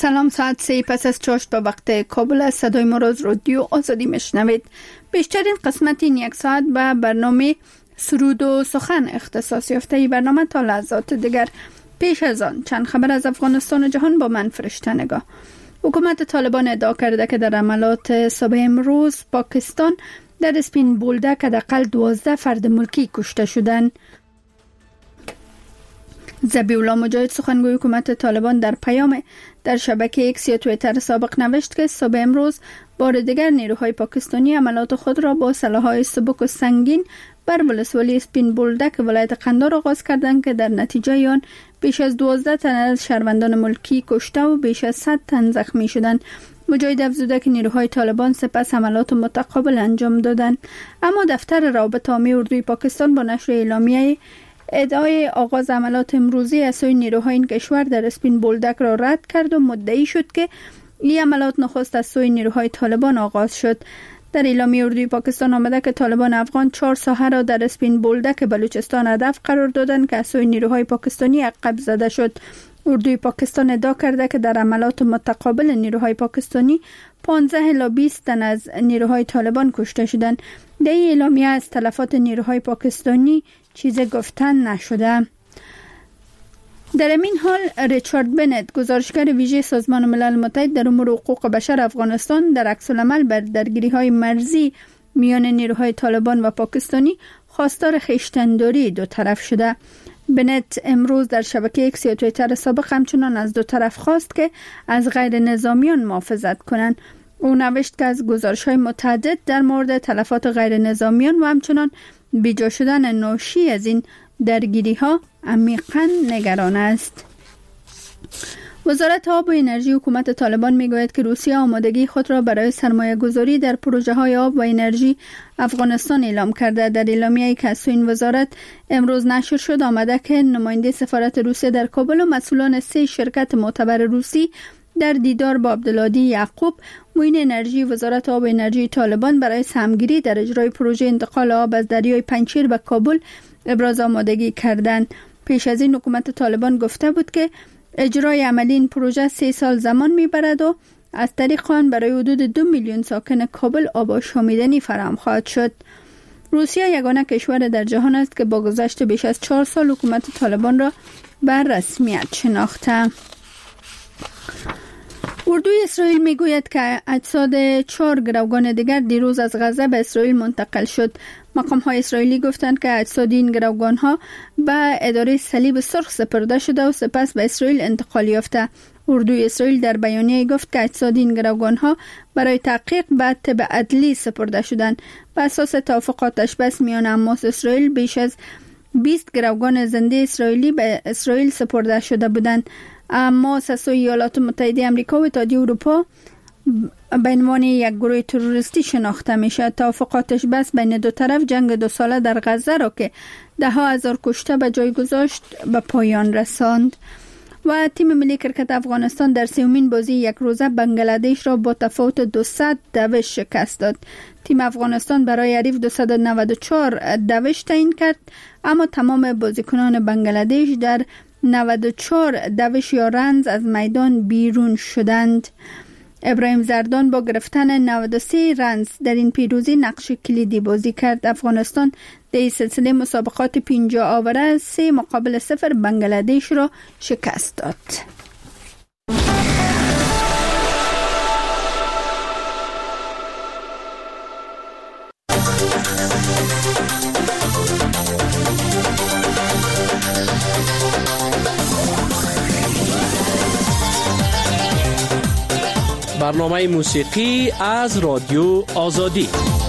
سلام، ساعت 3 پس از چاشت به وقت کابل است. صدای ما را از رادیو آزادی میشنوید. بیشترین قسمت این یک ساعت به برنامه سرود و سخن اختصاص یافته. این برنامه تا لحظات دیگر. پیش از آن چند خبر از افغانستان و جهان با من فرشته نگاه. حکومت طالبان ادعا کرده که در عملیات صبح امروز پاکستان در اسپین بولدک حداقل 12 فرد ملکی کشته شدند. ذبیح الله مجاهد سخنگوی حکومت طالبان در پیام در شبکه ایکس یا توییتر سابق نوشت که صبح امروز بار دیگر نیروهای پاکستانی عملیات خود را با سلاح‌های سبک و سنگین بر ولسوالی اسپین بولدک ولایت قندهار آغاز کردند که در نتیجه آن بیش از 12 تن از شهروندان ملکی کشته و بیش از 100 تن زخمی شدند. مجاهد افزوده که نیروهای طالبان سپس حملات متقابل انجام دادند. اما دفتر روابط عامه اردوی پاکستان با نشر اعلامیه ادعای آغاز عملیات امروزی از سوی نیروهای این کشور در اسپین بولدک را رد کرد و مدعی شد که این عملیات نخست از سوی نیروهای طالبان آغاز شد. در اعلامیه اردوی پاکستان آمده که طالبان افغان 4 ساحه را در اسپین بولدک بلوچستان هدف قرار دادند که از سوی نیروهای پاکستانی عقب زده شد. اردوی پاکستان ادعا کرده که در عملیات متقابل نیروهای پاکستانی 15 الی 20 تن از نیروهای طالبان کشته شدند. در این اعلامیه از تلفات نیروهای پاکستانی چیزی گفتن نشده. در این حال ریچارد بنت گزارشگر ویژه سازمان ملل متحد در امور حقوق بشر افغانستان در عکس العمل بر درگیری‌های مرزی میان نیروهای طالبان و پاکستانی خواستار خویشتن‌داری دو طرف شده. بنت امروز در شبکه ایکس یا توییتر سابق همچنان از دو طرف خواست که از غیر نظامیان محافظت کنند. او نوشت که از گزارش‌های متعدد در مورد تلفات غیر نظامیان و همچنان بیجا شدن ناشی از این درگیری‌ها عمیقاً نگران است. وزارت آب و انرژی حکومت طالبان میگوید که روسیه آمادگی خود را برای سرمایه گذاری در پروژه های آب و انرژی افغانستان اعلام کرده. در اعلامیه‌ای که از سوی این وزارت امروز نشر شد آمده که نماینده سفارت روسیه در کابل و مسئولان 3 شرکت معتبر روسی در دیدار با عبدالهادی یعقوب معین انرژی وزارت آب و انرژی طالبان برای سهمگیری در اجرای پروژه انتقال آب از دریای پنجشیر به کابل ابراز آمادگی کردند. پیش از این حکومت طالبان گفته بود که اجرای عملی این پروژه 3 سال زمان میبرد و از طریق آن برای حدود 2 میلیون ساکن کابل آب آشامیدنی فراهم خواهد شد. روسیه یگانه کشور در جهان است که با گذشت بیش از 4 سال حکومت طالبان را به رسمیت شناخته. اردوی اسرائیل میگوید که اجساد 4 گروگان دیگر دیروز از غزه به اسرائیل منتقل شد. مقام‌های اسرائیلی گفتند که اجساد این گروگان‌ها به اداره صلیب سرخ سپرده شده و سپس به اسرائیل انتقال یافته. اردوی اسرائیل در بیانیه گفت که اجساد این گروگان‌ها برای تحقیق به طب عدلی سپرده شدند. بر اساس توافق آتش‌بس میان حماس و اسرائیل بیش از 20 گروگان زنده اسرائیلی به اسرائیل سپرده شده بودند. اما سسوی ایالات متحده آمریکا و اتحادیه اروپا به عنوان یک گروه تروریستی شناخته میشه. توافق آتش‌بس بین دو طرف جنگ 2 ساله در غزه را که 10,000 کشته به جای گذاشت به پایان رساند. و تیم ملی کرکت افغانستان در 3مین بازی یک روزه بنگلادش را با تفاوت 200 دوش شکست داد. تیم افغانستان برای حریف 294 دوش تعیین کرد، اما تمام بازیکنان بنگلادش در 94 دوش یا رنز از میدان بیرون شدند. ابراهیم زردان با گرفتن 93 رنز در این پیروزی نقش کلیدی بازی کرد. افغانستان در این سلسله مسابقات 50 آوره 3-0 بنگلادش را شکست داد. برنامه موسیقی از رادیو آزادی.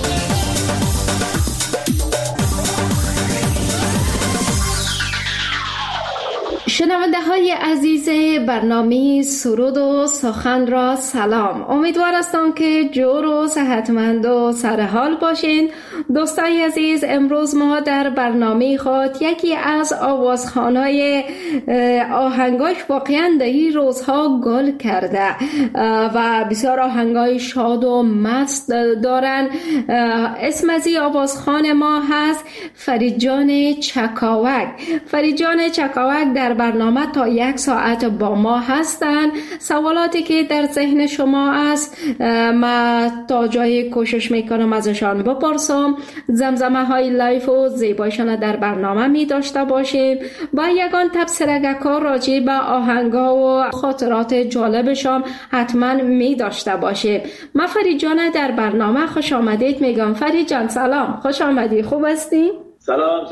شنونده های عزیز برنامه سرود و سخن را سلام. امیدوار هستم که جور و صحتمند و سرحال باشین. دوستای عزیز، امروز ما در برنامه خود یکی از آوازخوانای آهنگاش واقعا در این روزها گل کرده و بسیار آهنگای شاد و مست دارن. اسم از این آوازخوان ما هست فرید جان چکاوک. فرید جان چکاوک در برنامه برنامه تا 1 ساعت با ما هستن. سوالاتی که در ذهن شما است ما تا جای کوشش میکنم ازشان بپرسم. زمزمه های لایف و زیبایشان در برنامه می داشته باشیم و یگان تبصره کار راجع به آهنگا و خاطرات جالبشان حتما می داشته باشیم. من فرید جان در برنامه خوش آمدید میگم. فرید جان سلام، خوش آمدی، خوب هستی؟ سلام.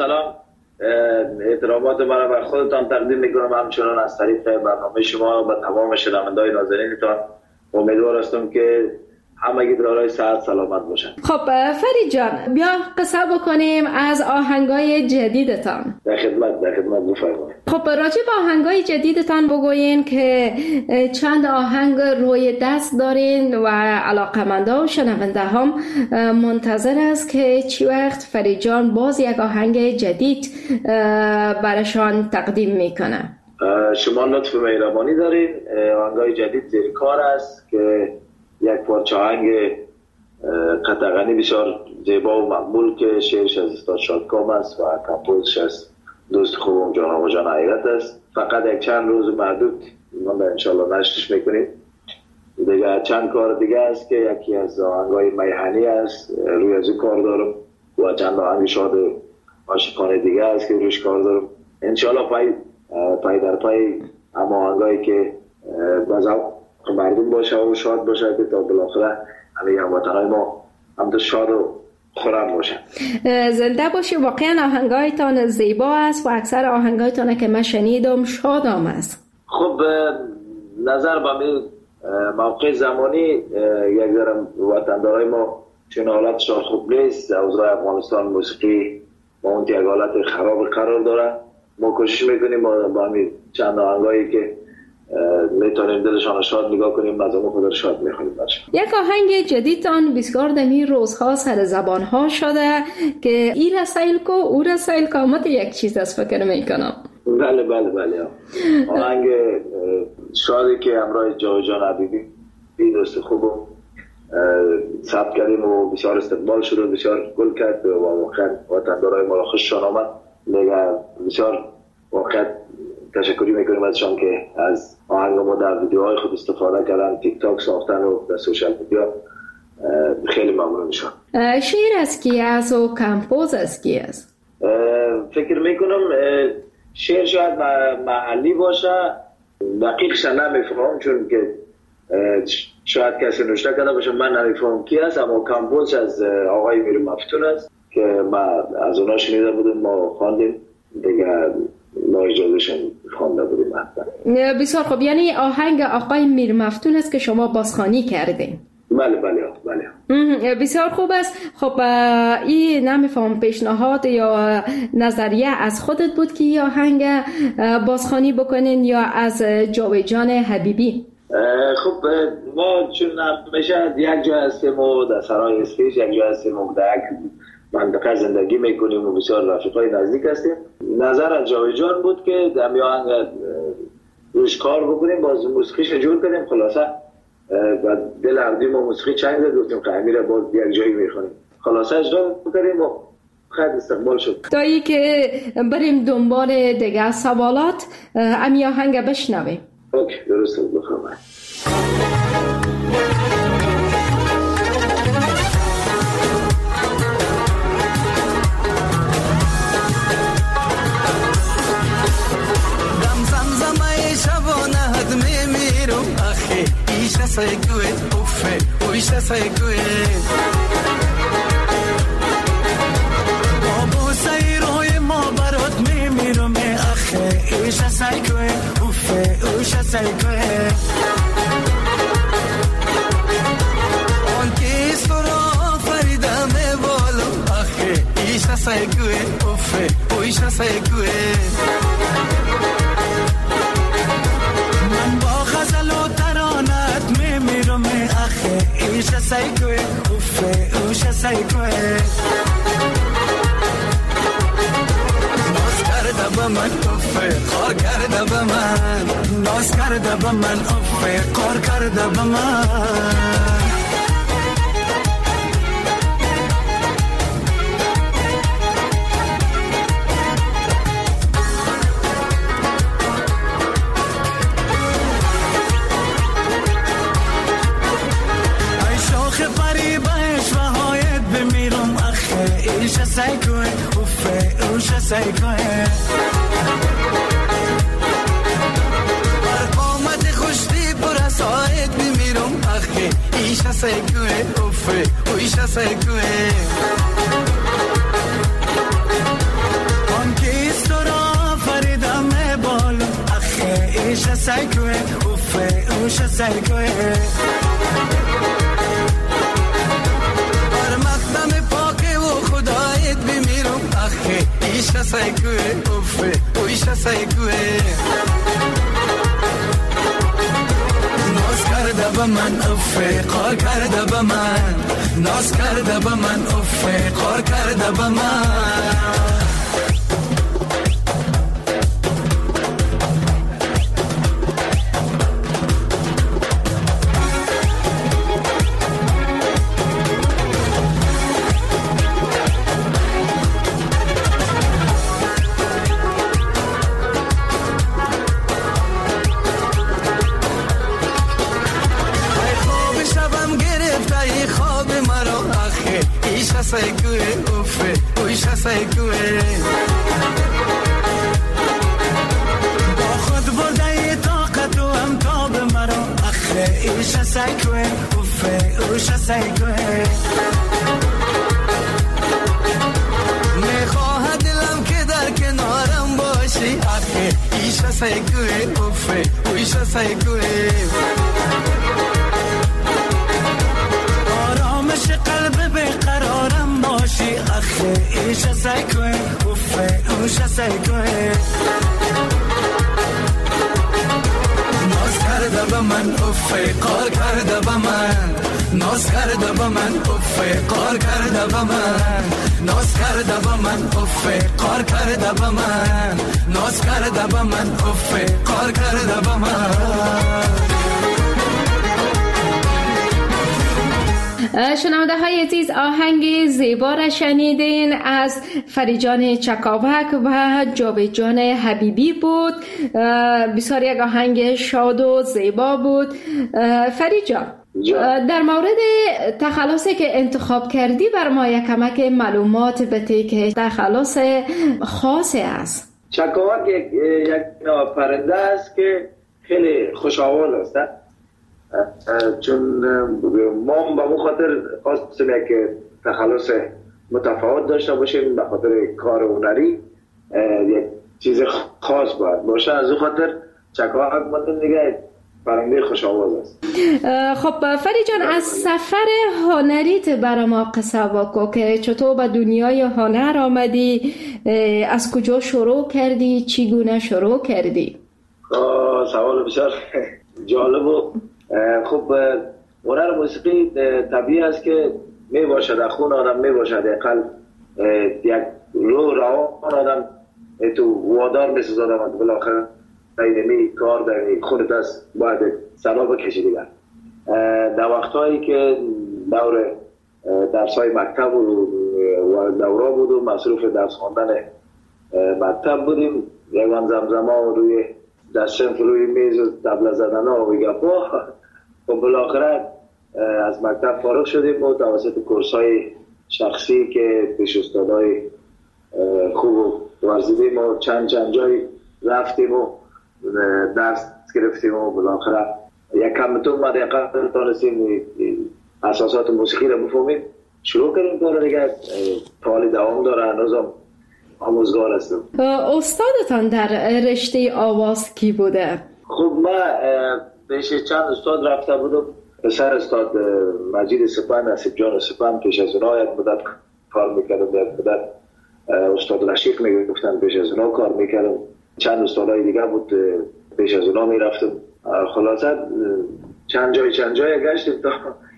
احترامات من بر خودتان تقدیم میکنم، همچنان از طریق برنامه شما و تمام شنوندگان ناظرینتان. امیدوار هستم که همگی دارای صحت سلامت باشن. خب فرید جان بیا قصه بکنیم از آهنگای جدیدتان. در خدمت بفرمایید. خب راجع به آهنگای جدیدتان بگوین که چند آهنگ روی دست دارین و علاقمندا و شنونده هم منتظر است که چی وقت فرید جان باز یک آهنگ جدید براشان تقدیم میکنه. شما لطف مهربانی دارین. آهنگای جدید زیر کار است که یک پارچه آهنگ قطعانی بسیار زیبا و مقبول که شعرش از استاد شادکام است و کمپوزش از دوست خوبم جان آقا جان حقیقت است. فقط یک چند روز محدود من انشالله نشرش میکنیم. دیگه چند کار دیگه است که یکی از آهنگای میهنی است روی از کار دارم و چند آهنگ شاد عاشقانه دیگه است که روش کار دارم. انشالله پای در پای اما آهنگایی که بازم مردم باشه و شاد باشه که تا بالاخره همه هموطنهای ما هم شاد و خورم باشه. زنده باشی. واقعا آهنگایتان زیبا است و اکثر آهنگایتان که من شنیدم شادام است. خب نظر به این موقع زمانی یک ذره وطندارای ما چون حالتشان خوب نیست. اوضاع افغانستان موسیقی با اون یک حالت خراب قرار داره. ما کوشش میکنیم با همین چند آهنگایی که میتونیم دلشان شاد نگاه کنیم مزامو خود شاد میخونیم باشه. یک آهنگ جدیدتان بسیار دمی روزها سر زبان ها شده که ای رسایل کو او رسایل کامت یک چیز از فکر میکنم. بله آهنگ شادی که همراه جان حبیبی دوست خوبم ثبت کردیم و بسیار استقبال شد و بسیار گل کرد و واقعا وطندارای ما خوششان آمد. دیگه بسیار واقعا تشکری میکنیم ازشان که از آهنگ ما در ویدیوهای خود استفاده کردن، تیک تاک ساختن و در سوشال میدیا. خیلی ممنون میشم. شعر از کی است و کمپوز از کی است؟ فکر میکنم شعر شاید محلی باشه، دقیقش نمیفهمم چون که شاید کسی نوشته کرده باشه من نمیفهمم کی است، اما کمپوز از آقای میر مفتون است که ما از اونا شنیده بودیم، ما خواندیم دیگه ما اجازهشون خوانده بودیم. بسیار خوب. یعنی آهنگ آقای میر مفتون است که شما بازخوانی کردین؟ بله. بسیار خوب است. خب این نمیفهم پیشنهاد یا نظریه از خودت بود که این آهنگ بازخوانی بکنین یا از جان حبیبی؟ خب ما چون همیشه یک جا هستیم و در سرای اسپیش یک جا هستیم و در منطقه زندگی میکنیم و بسیار رفیقای نزدیک هستیم. نظر از جان بود که دمی آهنگ روش کار بکنیم، باز موسیقیش جور کنیم. خلاصه و دل عبدی ما موسیقی چنگ زد گفتیم که امیر باز یک جایی میخونیم. خلاصه اجرا بکنیم و خیلی استقبال شد. تا ای که بریم دنبال دیگه سوالات امی آهنگ بشنویم. اوکی درسته بخوام. سایکوی اوفه اویش سایکوی بابو سایروی ما برات میمیرم آخه ایش سایکوی اوفه اویش سایکوی آن کیس تو را فریدم بالم آخه ایش سایکوی اوفه اویش سایکوی ایش سایکوی اوفه اوش سایکوی ناز کرده با من اوفه خار کرده با من ناز کرده با من اوفه خار کرده با من ایشا سایکوه اوفه اوشا سایکوه قامت خوشتی پر از آید بمیرم آخه ایشا سایکوه اوفه اوشا سایکوه آن کیست را فریدم بالو آخه ایشا سایکوه اوفه اوشا سایکوه بر مقدم پاک و خدایت بمیرم آخه ایشا سایکوه اوفه اوشا سایکوه ناز کرده با من اوفه قار کرده با من ناز کرده با من اوفه قار کرده با من سایکوه اوفه اویشا سایکوه با خود برده طاقت و امتاب مرا اخه ایشا سایکوه اوفه اویشا سایکوه میخواه دلم که در کنارم باشی اخه ایشا سایکوه اوفه اویشا سایکوه آرامش قلب بقرارم باشی اخه ایشا سایکوه اوفه اوشا سایکوه ناز کرده با من اوفه قار کرده با من ناز کرده با من اوفه قار کرده با من ناز کرده با من اوفه قار کرده با من ناز کرده با من اوفه قار کرده با من شنونده های عزیز آهنگ زیبا را شنیدین از فریجان چکاوک و جاوید حبیبی بود. بسیار یک آهنگ شاد و زیبا بود. فریجان در مورد تخلصی که انتخاب کردی بر ما یک کمک معلومات بده که تخلص خاصی است. چکاوک یک پرنده است که خیلی خوش‌آواز است، چون ما به خاطر خواستیم که تخلص متفاوت داشته باشیم به خاطر کار هنری یک چیز خاص باشه. از اون خاطر چکاوک مطمئن دیگه پرنده خوش آواز است. خب فریجان از سفر هنریت برای ما قصه بگو که چطور به دنیای هنر آمدی، از کجا شروع کردی، چگونه شروع کردی؟ سوال بسیار جالب و خب هنر موسیقی طبیعی است که می باشد در خون آدم، می باشد اقل یک روان آدم تو وادار می سازد آدم بالاخره اینمی کار در خونت است باید سلا بکشی دیگر. در وقتهایی که دور درسای مکتب و دورا بود و مصروف درس خواندن مکتب بودیم، یکان زمزما و روی در صنف روی میز و طبله زدن ها و گپا و بالاخره از مکتب فارغ شدیم و توسط کورس های شخصی که پیش استادای خوب ورزیدیم و چند جای رفتیم و درس گرفتیم و بالاخره یک کمتون ما دقیقا تانستیم اساسات موسیقی رو بفهمیم، شروع کردیم کار دیگه. حالی دوام داره، هنوزم آموزگار هستم. استادتان در رشته آواز کی بوده؟ خب من پیش چند استاد رفته بودم. پسر استاد مجید سپن، نصیب جان سپن، پیش از اونها یک مدت کار میکردم، یک مدت استاد رشیق میگفتن، پیش از اونها کار میکردم. چند استادای دیگه بود پیش از اونها میرفتم. خلاصه چند جای گشتیم تا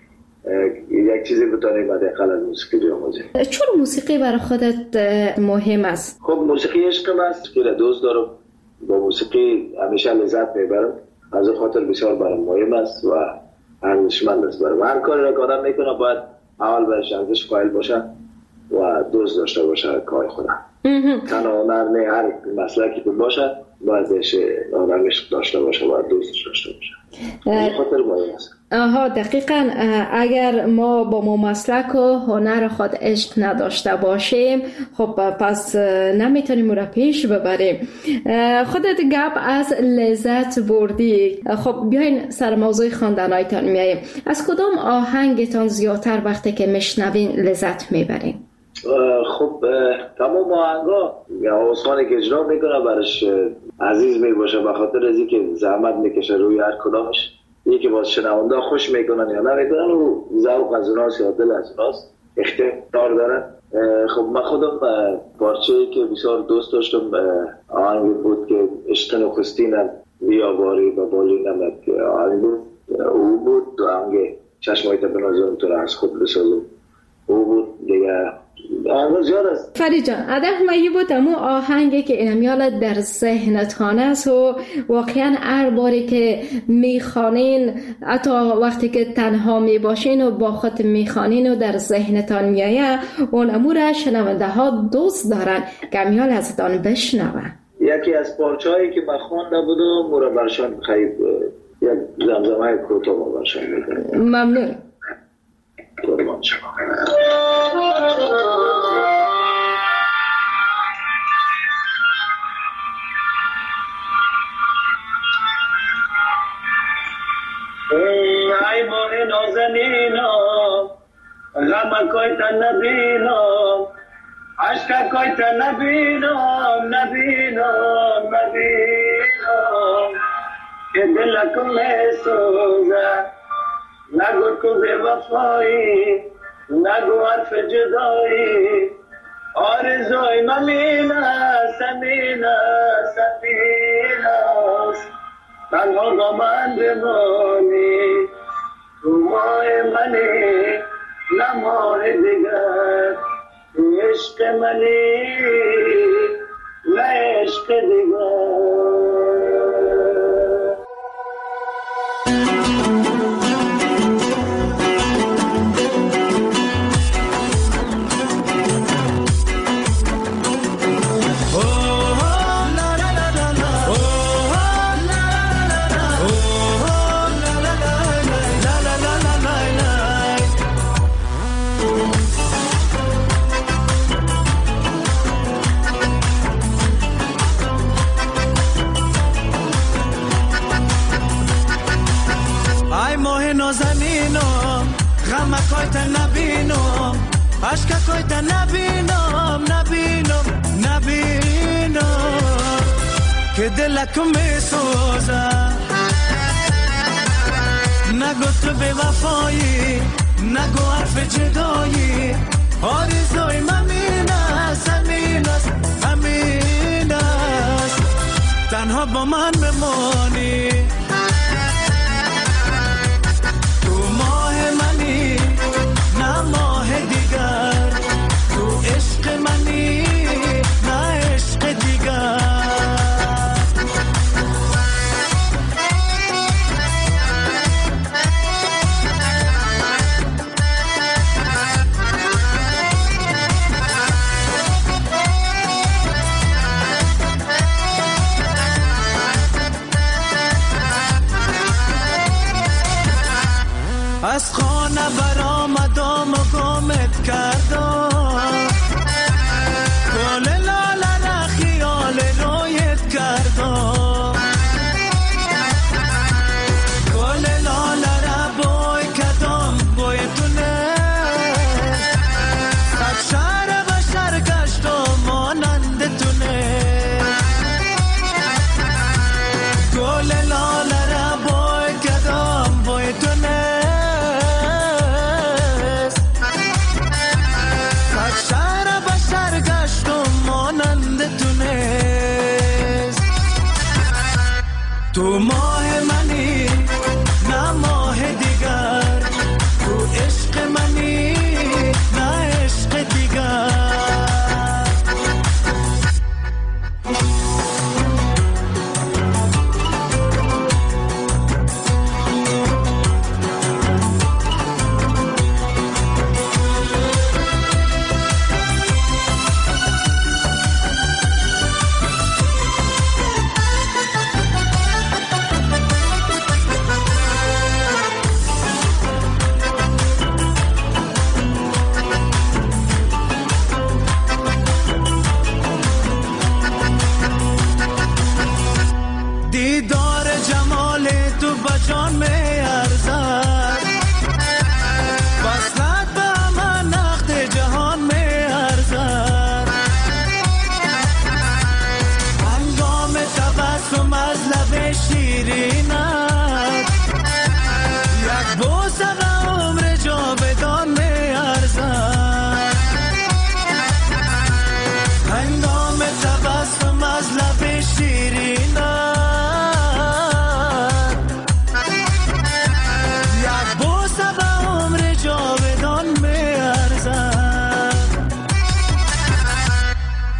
یک چیزی بتونیم حداقل از موسیقی بیاموزیم. چون موسیقی برای خودت مهم است؟ خب موسیقی عشقم است، خیلی دوست دارم، با موسیقی همیشه لذت میبرم، از خاطر بسیار برام مهم است و ارزشمند است. برام هر کاری را که آدم میکنه باید اول برش ارزش قائل باشه و دوست داشته باشه کار خودم. تنها هنر نه، هر مسلکی که باشه بعدش آدمش داشته باشه، باید دوستش داشته باشه. خاطر باید هست. دقیقا. اگر ما با مسلک و هنر خود عشق نداشته باشیم، خب پس نمیتونیم او را پیش ببریم. خودت گپ از لذت بردی. خب بیاین سر موضوع خواندنایتان میاییم. از کدام آهنگتان زیادتر وقتی که میشنوین لذت میبرین؟ خب تمام آهنگا آسانی که اجرا میکنه برش عزیز میباشه، به خاطر از اینکه زحمت میکشه روی هر کدامش. یکی باز شنونده خوش میکنن یا نمیکنن و ذوق از اوناست یا دل از اوناست، اختیار دارن. خب من خودم پارچه‌ای که بسیار دوست داشتم آهنگ بود که عشق نخستینم بیاواری و بالی نمک آهنگ بود. او بود آهنگ چشمایت بنازم تو را از خود بسازم. او بود دیگه. زیاد است. فرید جان، اده مایی بود امو آهنگی که اینمیال در ذهنتان است و واقعا هر باری که میخوانین، حتی وقتی که تنها میباشین و با خود میخوانین و در ذهنتان میایه، اون امو را شنونده ها دوست دارن که امیال ازتان بشنون. یکی از پارچه‌هایی که من خوانده بودم مورا برشان خیلی یک زمزمه کوتاه برشان میکنم. ممنون. قربان شما. ای ماه نازنینم غم کوی تا نبینم، عشق کوی تا نبینم که دلکم میسوزه. نگو تو بے وفایی، نگو حرف جدایی، آرزوی ممین است تنها با من بمانی. تو ماه منی نه ماه دیگر، تو عشق منی نه عشق دیگر. عشق تا نبینم که دلکم میسوزه. نگو تو بے وفایی، نگو حرف جدایی، آرزوی ممین است تنها با من بمانی. تو ماه منی نه ماه دیگر، تو عشق منی نه عشق دیگر. از خانه برآمدم و گمت کردم، گل لاله را خیال رویت کردم، گل لاله را بوی کردم بوی تونه، صد شهر بشر گشتم مانند تونه، گل لاله را بوی کردم بوی تونه، تو ماه منی نه ماه دیگر، تو عشق منی نه عشق دیگر.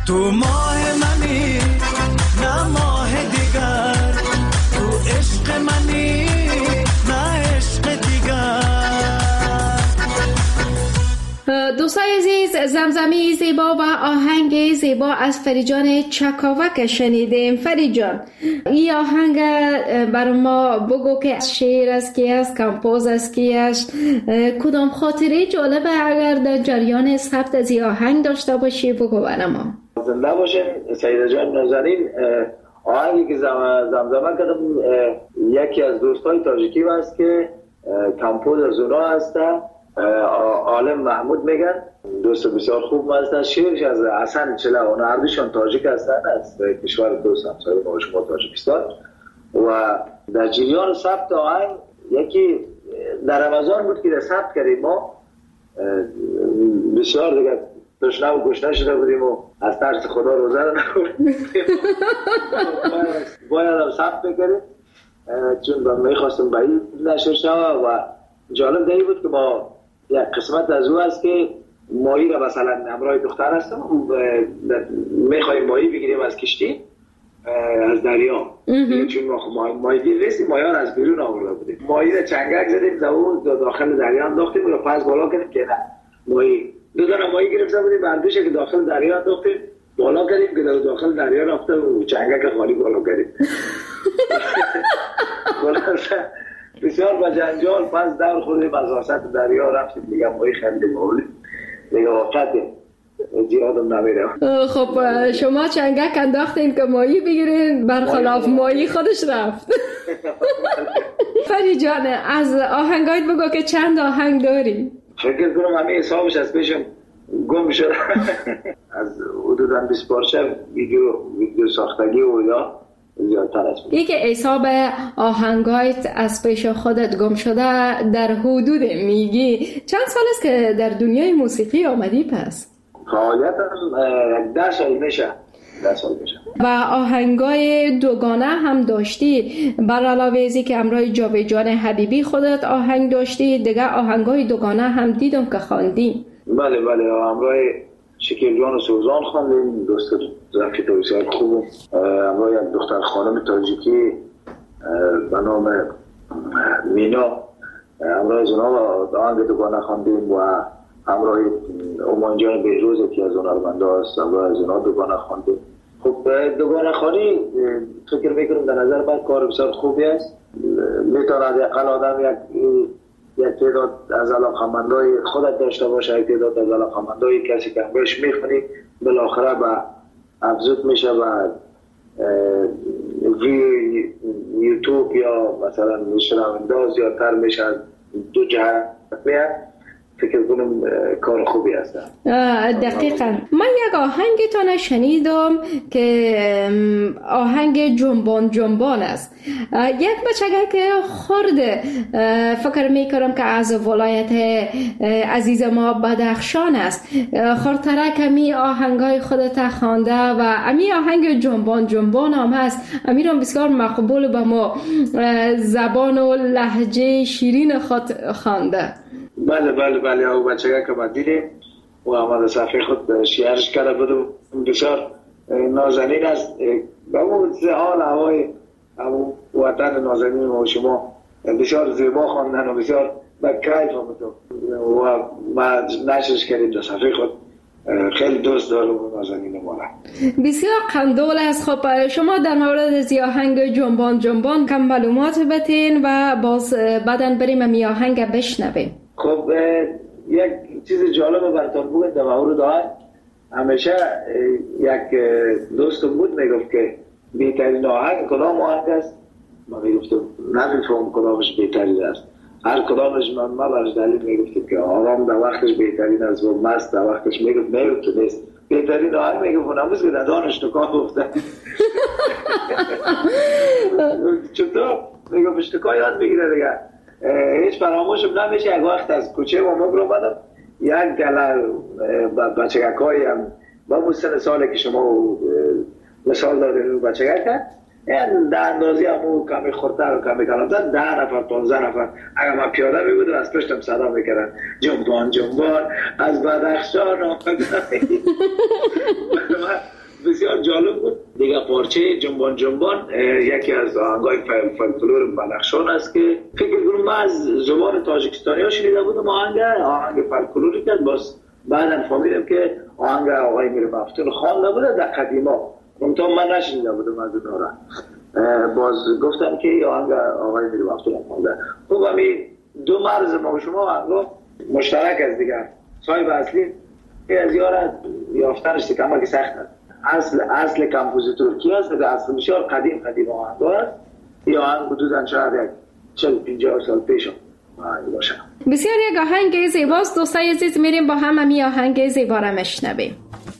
تو ماه منی نه ماه دیگر، تو عشق منی نه عشق دیگر. دوستای عزیز، زمزمه زیبا و آهنگ زیبا از فریجان چکاوک شنیدیم. فریجان، این آهنگ بر ما بگو که شعر است کی است، کمپوز است کی است، کدام خاطره جالبه اگر در جریان ثبت از این آهنگ داشته باشی بگو بر ما. زنده باشین سیده جان نازنین. آهنگی که زمزمه کردم یکی از دوستای تاجیکی هست که کمپوز از اونا هستن، عالم محمود میگن، دوست بسیار خوب هستن. شعرش از حسن چله، اونا هر دوشان تاجیک هستن، از کشور دوست همسایه ما شما تاجیکستان. و در جریان ثبت آهنگ یکی در رمضان بود که در ثبت کردیم، ما بسیار دیگه تشنه و گشنه شده بودیم و از ترس خدا روزه رو نخوردیم، باید هم ثبت بکریم چون میخواستم به این نشر شود. و جالب دیگه بود که ما یک قسمت از او است که ماهی را مثلا همراه دختر هستم و میخواییم ماهی بگیریم از کشتی از دریا، چون ما ماهی گیر نیستیم، ماهی ها از بیرون آورده بودیم. ماهی را چنگک زدیم داخل دریا انداختیم و پس بالا کردیم که نه ماهی دو دانه ماهی گرفته بودیم، بردوشه که داخل دریا انداختیم بالا کردیم که داخل دریا رفته و چنگک خالی بالا کردیم. بسیار با جنجال پس دور خودیم از وسط دریا رفتیم دیگه ماهی خندیم آوریم دیگه وقته زیادم نمیره. خب شما چنگک انداختین که ماهی بگیرین، برخلاف ماهی خودش رفت. فری جان، از آهنگایت بگو که چند آهنگ داری؟ فکر کنم همه حسابش از پیشم گم شده. از حدوداً 20 پارچه ویدیو ساختگی و یا زیادتر است. یکی حساب آهنگایت از پیش خودت گم شده در حدود میگی چند سال است که در دنیای موسیقی آمدی پس؟ فعالیتم 10 سال میشه. و آهنگای دوگانه هم داشتی، بر علاوه ازی که همراه جاویدجان حبیبی خودت آهنگ داشتی، دیگه آهنگای دوگانه هم دیدم که خواندی. بله همراه شکیل جان و سوزان خواندیم، دوست رفیق بسیار خوب، همراه یک دختر خانم تاجیکی به نام مینا، همراه از اونا آهنگ دوگانه خواندیم و همراه امان جان بهروز که از هنرمنده هست، همراه از اونا دوگانه خواندیم. خب دوگانه خوانی فکر میکنم در نظر من کار بسیار خوبی است، میتواند اقل آدم یک تعداد از علاقه‌مندای خودت داشته باشه، یک تعداد از علاقه‌مندای کسی که بهش میخونی بالاخره به افزود میشه و یوتیوب یا مثلا شنونده زیادتر میشه، دو جهت میاد. فکر کنم کار خوبی هست. دقیقاً. من یک آهنگتان شنیدم که آهنگ جنبان جنبان است. یک بچگه که خورده فکر میکنم که از ولایت عزیز ما بدخشان است، خورتره کمی آهنگای خودت خوانده و امی آهنگ جنبان جنبان هم هست، امی رو بسیار مقبول به ما زبان و لهجه شیرین خود خوانده. بله او بچه که ما دیدیم و آمده صفحه خود شیرش کرده بود، بسیار نازنین است. به اون حال هوای وطن نازنین و شما بسیار زیبا خواندن و بسیار بکیف آمده و ما نشرش کردیم در صفحه خود. خیلی دوست دارم نازنین ما را، بسیار قندول است. خب شما در مورد از آهنگ جنبان جنبان کم معلومات بتین و باز بعدن بریم امی آهنگ بشنویم. خب یک چیز جالب براتون بگم در مورد آهنگ. همیشه یک دوستم بود میگفت که بهترین آهنگ کدام آهنگ است؟ من میگفتم نمیفهم کدامش بهترین است، هر کدامش من برش دلیل میگفتم که آرام در وقتش بهترین است و مست در وقتش میگفت نیست. بهترین آهنگ میگفت نموز که در دانش نکاه گفتن. چطور؟ میگفت اشتکاه یاد بگیره دیگه. هیچ فراموشم نمیشه. یک وقت از کوچه ماما رو بدم یک گله بچگک های هم با سن ساله که شما مثال دارین بچگک یعنی در اندازی همون کمی خورتر و کمی کلانتر 10 نفر 15 نفر اگر من پیاده می بودم از پشتم صدا میکردن جنبان جنبان از بدخشان آمده. بسیار جالب بود. دیگه پارچه جنبان جنبان یکی از آهنگای فولکلور بدخشان است که فکر کنم من از زبان تاجیکستانی ها شنیده بودم آهنگ فولکلوری که باز بعدم فهمیدم که آهنگ آقای میر مفتون خوانده بوده در قدیما، منتها من نشنیده بودم از اونها را. باز گفتم که آهنگ آقای میر مفتون خوانده. خب همین دو مرز ما و شما آهنگا مشترک است دیگر. صاحب اصلی از یارت یافتنش کمه که سخت است. اصل کمپوزیتور کی است؟ اصل بسیار قدیم آهنگ است. این آهنگ حدوداً شاید 40-50 سال پیش باشه. بسیار یک آهنگ زیباست. دوستای عزیز میریم با هم این آهنگ زیبا را میشنویم.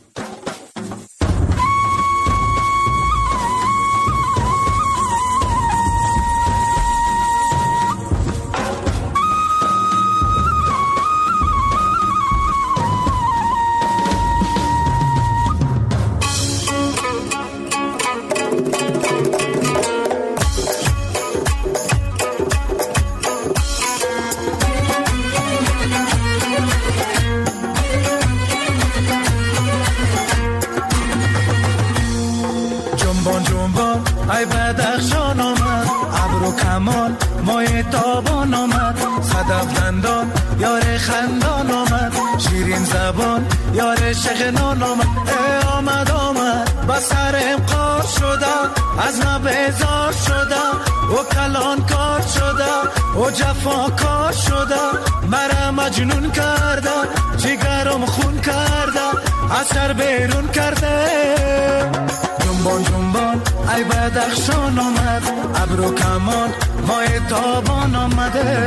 ای بدخشان آمد ابر و کمان مای تابان آمد صدف دندان یار خندان آمد شیرین زبان یار شغنان آمد آمد با سرم قار شده از ما بیزار شده و کلان کار شده و جفا کار شده مرا مجنون کرده جگرم خون کرده از سر بیرون کرده جنبان جنبان ای بدخشان آمد ابر و کمان مای تابان آمده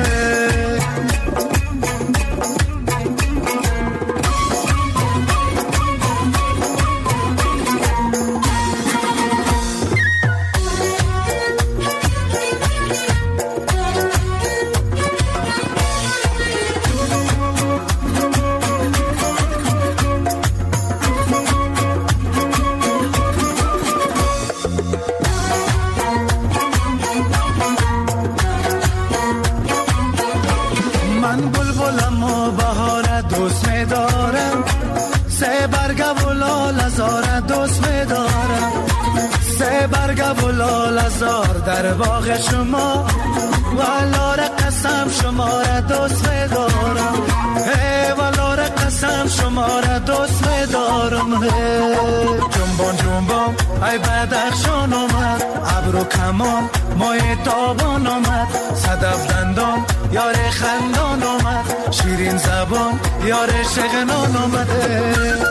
در باغ شما والار قسم شما را دوست می‌دارم والار قسم شما را دوست می‌دارم جنبان جنبان ای بدخشان آمد ابر و کمان مای تابان آمد صدف دندان یار خندان آمد شیرین زبان یار شغنان آمده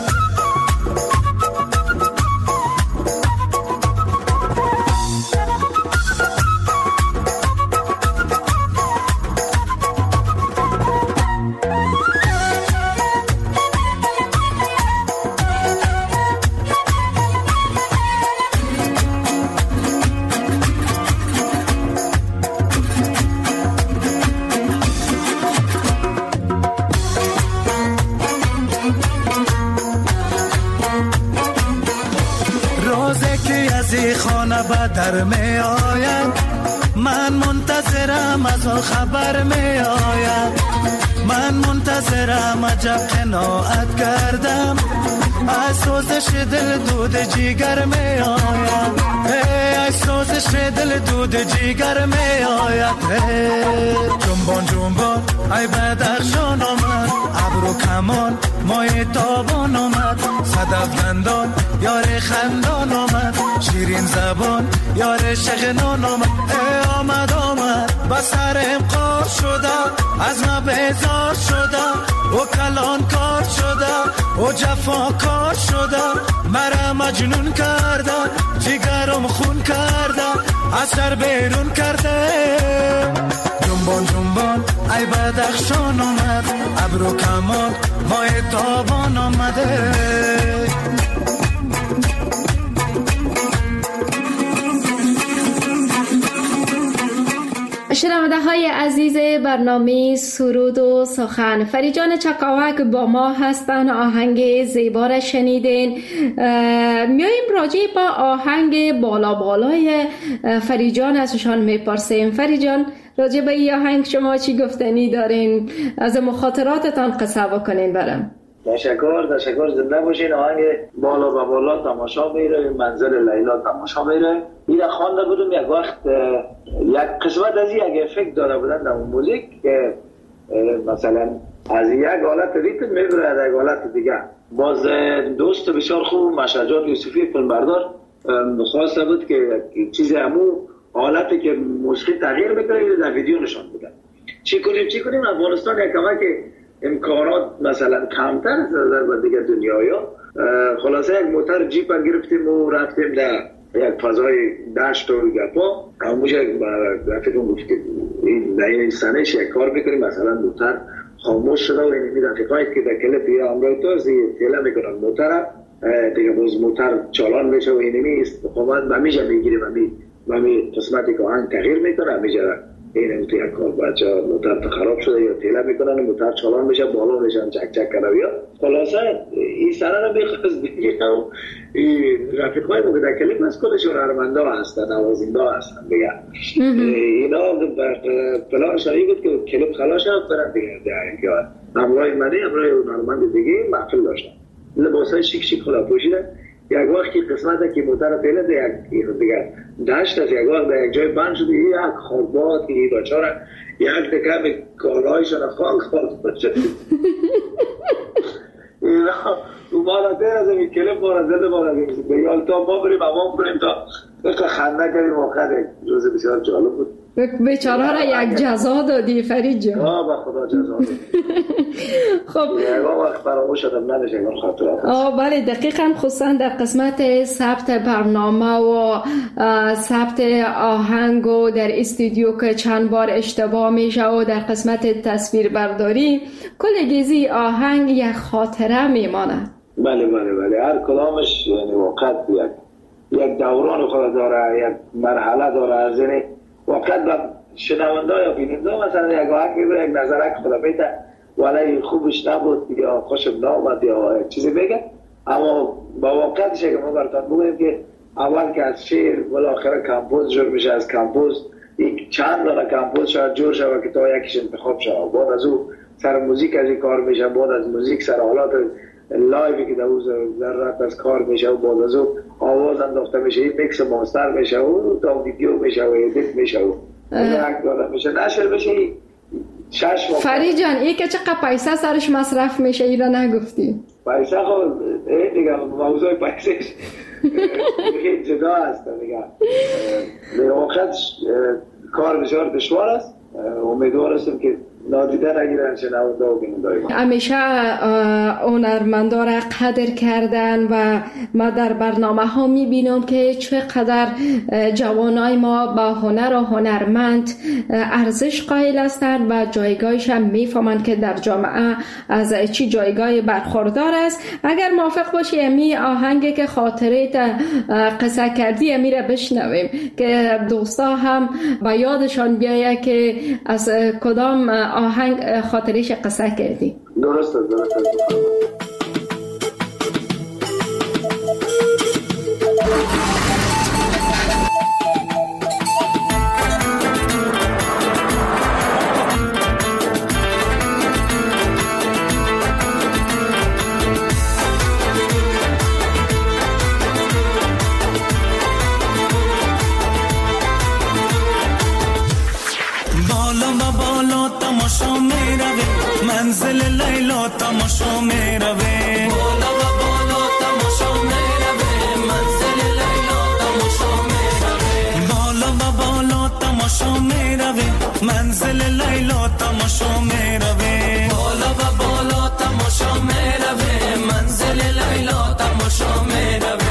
در می آید من منتظرم از آن خبر می آید من منتظرم عجب قناعت کردم از سوزش دل دود جیگر می آید از سوزش دل دود جیگر می آید جنبان جنبان ای بدخشان آمد ابر و کمان مای تابان آمد صدف دندان یار خندان آمد شیرین زبان یار شغنان آمد آمد با سرم قار شده از ما بیزار شده و کلان کار شده و جفا کار شده مرا مجنون کرده جگرم خون کرده از سر بیرون کرده جنبان جنبان ای بدخشان آمد ابر و کمان مای تابان آمده شنونده های عزیز برنامه سرود و سخن، فریجان چکاوک با ما هستن. آهنگ زیبا را شنیدین. میاییم راجع با آهنگ بالا بالای فریجان ازشان میپرسیم. فریجان، راجع به این آهنگ شما چی گفتنی دارین؟ از مخاطراتتان قصه بکنین برام. تشکر زنده باشین. آهنگ بالا و بالا تماشا میره، منظر لیلا تماشا میره. این خوانده بودم یک وقت، یک قسمت از یک افکت داره بودن در موزیک که مثلا از یک حالت ریتم میبره از یک حالت دیگه. باز دوست بسیار خوب مشهد یوسفی فیلمبردار خواسته بود که چیز همو حالتی که موسیقی تغییر بکنه در ویدیو نشان بده. چی کنیم افغانستان یک کمک امکانات مثلا کمتر از در دیگه دنیا. خلاصه یک موتر جیپ گرفتیم و رفتیم در یک فضای دشت و گپا. همونجا رفتیم گفت که این سنش یک کار بکنیم، مثلا موتر خاموش شده و این رفیقایی که در کلپ یا امرای توز تیله میکنن موتر دیگه باز موتر چالان میشه و اینمی استقامت همیشه میگیریم همی قسمتی که آهنگ تغییر میکنه همیشه این یک کار بچه موتر خراب شده یا تیله میکنن موتر چالان میشه بالا میشن چک کنه بیا. خلاصه این سره رو بخواست دیگه رفیقای ما که در کلیپ از کلشون هنرمنده هستن، نوازنده هستن دیگه. اینا پلان شایی بود که کلیپ خلاص هم برن دیگه همراه منی همراه هنرمند دیگه محفل داشتن، لباسای شیک خدا پوشیدن. یک وقتی قسمت که موتر پیله دیگه داشت از یک وقت در یک جای بند شده، یک خوابات که این بچاره یک دکه کارهایشان خواهد شد. اینا مالته از این کلپ مارزده به یالتا ما بریم امام کنیم تا خنده کنیم. واقعا روز بسیار جالب بود. بیچاره را یک جزا دادی فرید جان. با خدا جزا دادی. خب یک وقت فراموش شدم نداشت یک خاطرات. بله دقیقاً، خصوصا در قسمت ثبت برنامه و ثبت آهنگ و در استودیو که چند بار اشتباه میشه و در قسمت تصویر برداری کل گیزی آهنگ یک خاطره میمانه. بله هر کلامش یعنی واقعا یک دوران خود داره، یک مرحله داره. از این وقت با شنونده یا بیننده مثلا یک آهنگ یک نظرک خدا بیده ولی خوبش نبود یا خوشم نامد یا چیزی بگه، اما با واقعیتش که ما براتون بگویم که اول که از شعر بالاخره کمپوز جور میشه، از کمپوز یک چند دانه کمپوز شاید جور شود که تا یکیش انتخاب شود، بعد از او سر موزیک از این کار میشه، بعد از موزیک سر حالات لایوی که در او ذرات از کار میشه و بعد از او آواز انداخته میشه، این میکس ماستر میشه و تا ویدیو میشه و ادیت میشه و یک داده میشه نشر میشه. فرید جان این که چقدر پیسه سرش مصرف میشه این را نگفتی؟ پیسه خود دیگه موضوع پیسهش جدا هست دیگه. در واقع کار بسیار دشوار است. امیدوار هستم که نادیده نگیرن شنونده و بیننده ما. همیشه هنرمندا را قدر کردن و ما در برنامه ها میبینم که چقدر جوانای ما با هنر و هنرمند ارزش قائل هستند و جایگاهش هم میفهمند که در جامعه از چی جایگاه برخوردار است. اگر موافق باشی امی آهنگی که خاطره قصه کردی امی را بشنویم که دوستا هم به یادشان بیایه که از کدام آهنگ خاطرش قصه کردی. درسته. منزل لیلا تماشا میروه، بالا و بالا تماشا میروه، منزل لیلا تماشا میروه، بالا و بالا تماشا میروه، منزل لیلا تماشا میروه، بالا و بالا تماشا میروه، منزل لیلا تماشا میروه.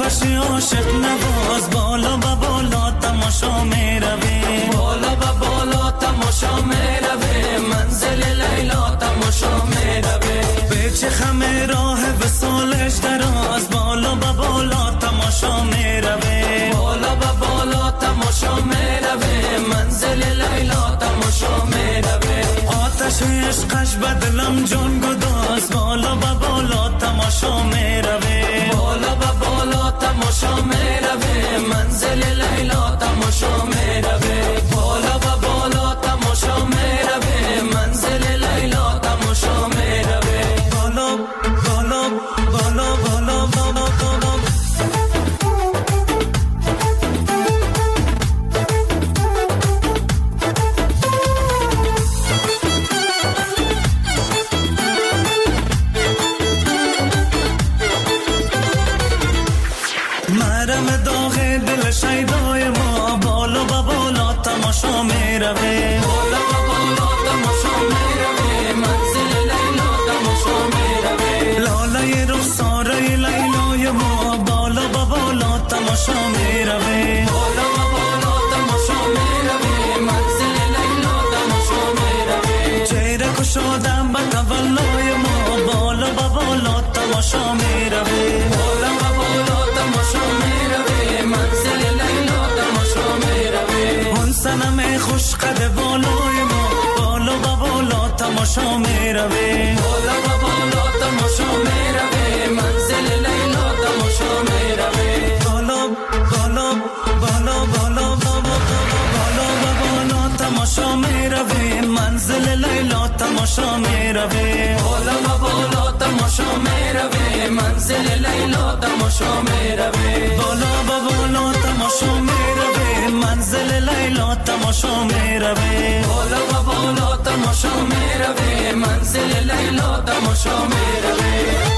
آتش عاشق نواز بالا و بالا تماشا میروه بالا و بالا تماشا میروه منزل لیلا تماشا میروه به چه خم راه وصالش دراز بالا و بالا تماشا میروه بالا و بالا تماشا میروه منزل لیلا تماشا میروه آتش عشقش بدلم جان گداز بالا و بالا تماشا میروه بالا و بالا تماشا میروه منزل لیلا تماشا میروه بالا و بالا تماشا میروه منزل لیلا تماشا میروه بالا بالا بالا بالا بالا بالا مرم داغ دل شیدای ما بالا و بالا تماشا میروه بالا و بالا تماشا میروه منزل لیلا تماشا میروه لاله رخساره لیلای ما بالا و بالا تماشا میروه بالا و بالا تماشا میروه منزل لیلا تماشا میروه چهره کشادم به تولای ما بالا و بالا تماشا میروه بالا و بالا تماشا میروه منزل لیلا تماشا میروه اون صنم خوش قد بالای ما بالا و بالا تماشا میروه بالا و بالا تماشا میروه منزل لیلا تماشا میروه بالا بالا بالا بالا بالا و بالا تماشا میروه منزل لیلا تماشا میروه بالا و بالا تماشا میروه منزل لیلا تماشا میروه بالا و بالا تماشا میروه منزل لیلا تماشا میروه بالا و بالا تماشا میروه منزل لیلا تماشا میروه.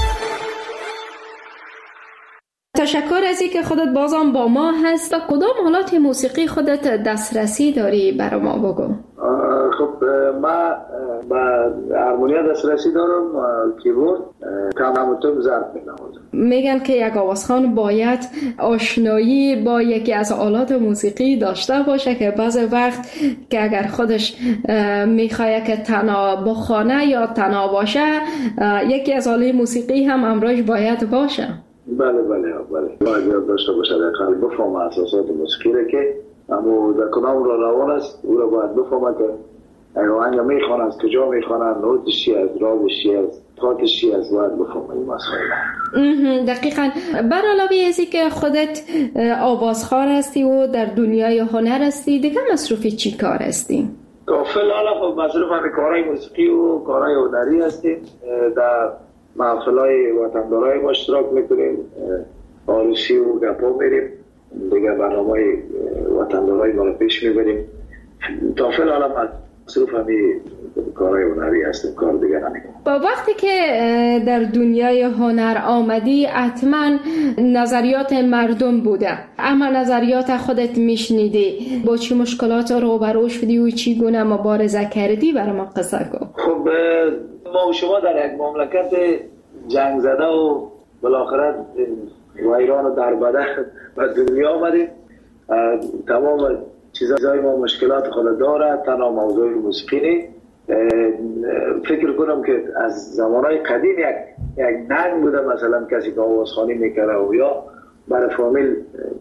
تشکر از اینکه خودت بازم با ما هست. کدام حالات موسیقی خودت دسترسی داری برای ما بگو؟ خب من با هارمونیا دسترسی دارم، کیبورد، کمانتون ضرب می‌نوازم. میگن که یک آوازخوان باید آشنایی با یکی از آلات موسیقی داشته باشه که بعض وقت که اگر خودش میخواد که تنها بخوانه یا تنها باشه یکی از آلات موسیقی هم همراهش باید باشه. بله باید یاد داشته باشه در قلب بفهمه اساسات موسیقی را که اما در کدام را روان است او را باید بفهمه که آهنگ میخوانه از کجا میخوانه، نوتش چی است، رازش چی است، تاتش چی است، باید بفهمه این مسائل. دقیقاً. بر علاوه از اینکه خودت آوازخوان هستی و در دنیای هنر هستی دیگه مصروف چی کار هستی؟ فعلا مصروف همین کارهای موسیقی و کارهای هنری هستیم. در محفلهای وطندارای ما اشتراک میکنیم، عروسی و گپا میریم، دیگه برنامه‌های وطندارای ما رو پیش میبریم. تا فعلا مصروف همین کارهای هنری هستیم، کار دیگه نمیکنیم. با وقتی که در دنیای هنر آمدی حتما نظریات مردم بوده، اما نظریات خودت میشنیدی، با چی مشکلات روبرو شدی و چی گونه مبارزه کردی؟ برای ما قصه کن. خب ما و شما در یک مملکت جنگ زده و بالاخره ویران و دربده به دنیا آمدیم. تمام چیزهای ما مشکلات خود داره، تنها موضوع موسیقی نیست. فکر کنم که از زمانهای قدیم یک ننگ بوده، مثلا کسی که آوازخوانی میکره و یا برای فامیل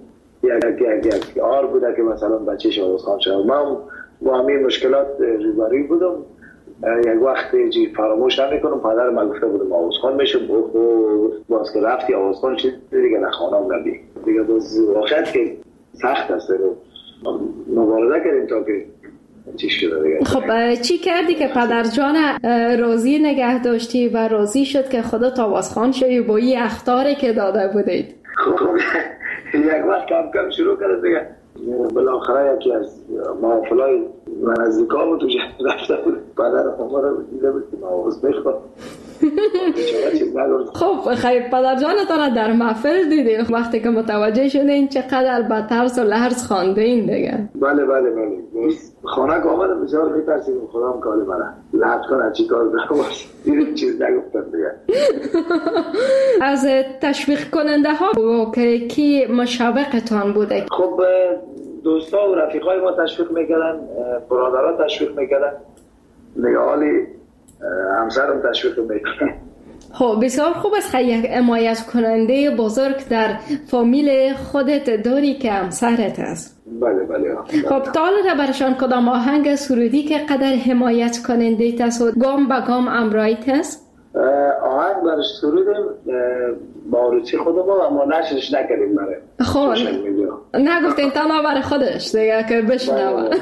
یک آر بوده که مثلا بچهش آوازخوان شد. من با همین مشکلات روبروی بودم. یک وقت فراموش نمیکنم پدر من گفته بودم آوازخوان میشم، باز که رفتی آوازخوان شد دیگه نخوانم نبی دیگه. باز واقعیت که سخت است رو مبارزه کردیم تا که چی شده دیگه. خب چی کردی که پدر جان راضی نگه داشتی و راضی شد که خودت آوازخوان شدی با این اخطاری که داده بودید؟ خب یک وقت کم شروع کرد دیگه. بالاخره یکی از محافلای من نزدیکا بود تو رفته بود، پدر ما رو دیده بود که آواز میخواد خب خیلی پدر جانتان در محفل دیدین وقتی که متوجه شدین چقدر با ترس و لرز خواندین دیگه؟ بله خانه که آمدم بسیار میترسیدم خودم کاری منه لحظ کنه چی کار دارم دیدیم چیز نگفتم دیگه. از تشویق کننده ها که کی مشابقتان بوده؟ خب دوستا و رفیقای ما تشویق میکردن، برادرها تشویق میکردن، نگاهالی همسرم تشویق میکردن. خب بسیار خوب است که یک حمایت کننده بزرگ در فامیل خودت داری که همسرت است. بله. خب تا حالا برشان کدام آهنگ سرودی که قدر حمایت کننده است و گام به گام امرایت است؟ آهنگ برش سرودیم با روچی خودم اما نشرش نکردیم برای خب نگفتین تنها برای خودش دیگه که بشنوه.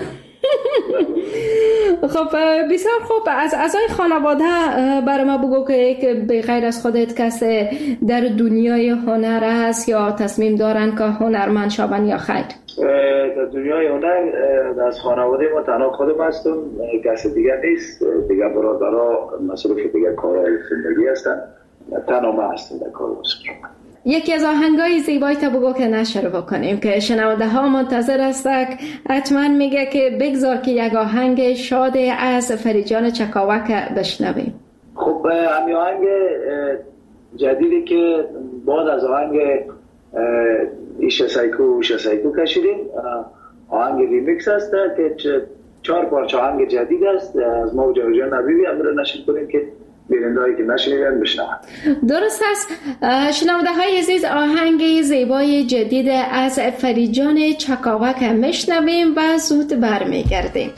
خب بسیار خوب. از این خانواده برای ما بگو که به غیر از خودت کسی در دنیای هنر است یا تصمیم دارن که هنرمند شوند یا خیر؟ در دنیای هنر از خانواده ما تنها خودم هستم، کسی دیگر نیست. دیگر برادرها مصروف دیگر کارهای زندگی هستن، تنها ما هستم در کار موسیقی. یکی از آهنگای زیبایی تا بگو که نشر بکنیم که شنونده ها منتظر هستند. حتما میگه که بگذار که یک آهنگ شاد از فریجان چکاوک بشنویم. خب همین آهنگ جدیدی که بعد از آهنگ ایشه سایکو کشیدیم، آهنگ ریمیکس هست که 4 پارچه آهنگ جدید است از ما و جاویدجان نبیبی. امروز نشر کنیم که بیننده‌هایی که نشنیدن بشنوند. درست است. شنونده های عزیز، آهنگ زیبای جدید از فریجان چکاوک میشنویم و زود برمیگردیم.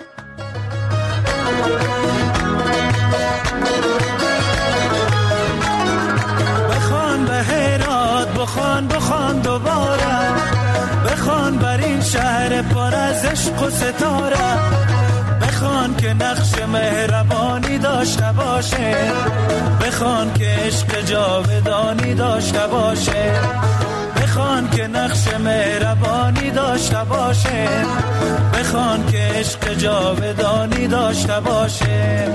بخوان به هرات، بخوان دوباره، بخوان بر این شهر پر از عشق و ستاره، بخوان که نقش مهربانی داشته باشه، بخوان که عشق جاودانی داشته باشه، بخوان که نقش مهربانی داشته باشه، بخوان که عشق جاودانی داشته باشه.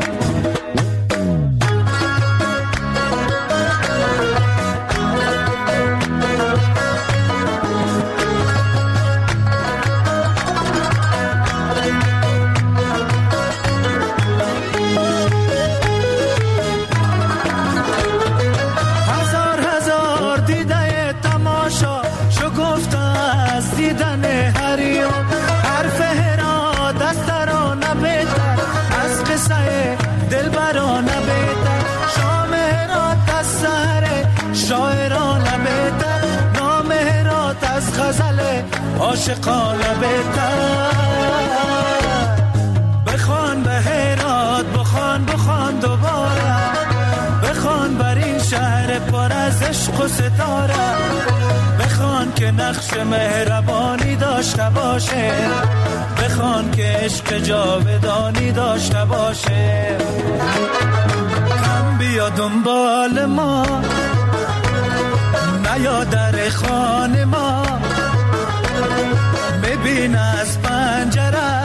عاشقانه بهتر بخوان به هرات، بخوان دوباره، بخوان بر این شهر پر از عشق و ستاره، بخوان که نقش مهربانی داشته باشه، بخوان که عشق جاودانی داشته باشه. کم بیا دنبال ما، نیا در خانه ما، ببین از پنجره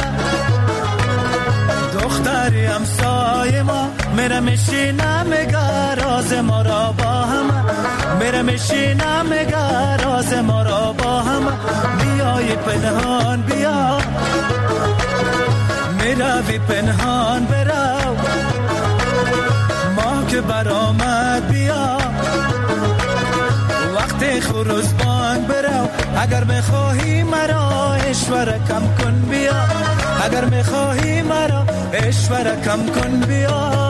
دختری همسایه ما، میره میشینه میگه راز ما را با هم، میره میشینه میگه راز ما را با هم. بیای پنهان بیا، میروی پنهان برو، ما که برآمد بیا، وقت خروز بانگ برو. اگر میخواهی مرا اشوره کم کن بیا، اگر میخواهی مرا اشوره کم کن بیا.